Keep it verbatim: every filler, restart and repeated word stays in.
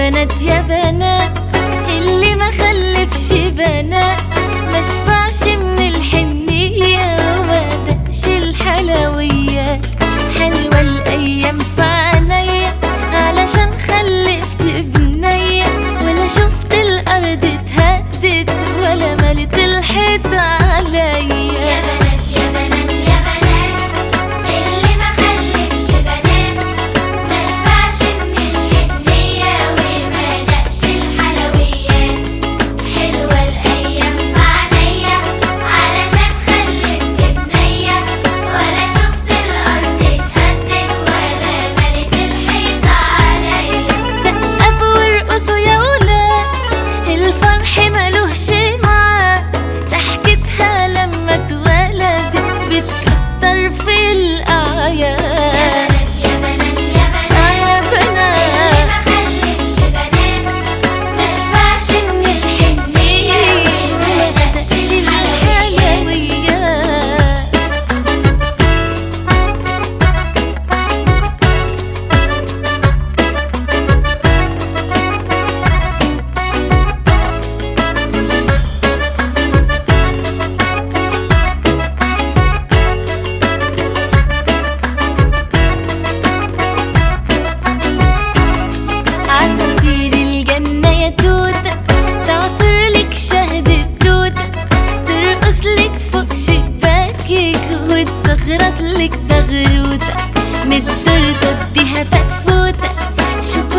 بنات يا بنات اللي ما خلفش بنات ما شبعش من الحنية وما دقش الحلويات. حلوة الأيام في عينيا علشان خلفت بنية، ولا شفت الأرض اتهدت ولا ملت الحيط عليا. يا بنات يا بنات يا بنات اللي ما خلفش بنات ما شبعش من الحنية وما دقش الحلويات. حلوة الأيام في عينيا علشان خلفت بنية، ولا شفت الأرض اتهدت ولا ملت الحيط عليا. سقفوا وارقصوا يا ولاد الفرح ملوش معاد، ضحكتها لما اتولدت بتكتر في الأعياد. يا بنات يا بنات يا بنات اللي ما خلفش بنات ما شبعش من الحنية وما دقش الحلويات. عصافير الجنة يا توتة تعصر لك شهد التوتة، ترقص لك فوق شباكك وتزغرط لك زغروتة، من التورتة اديها فتفوتة شوكولاتة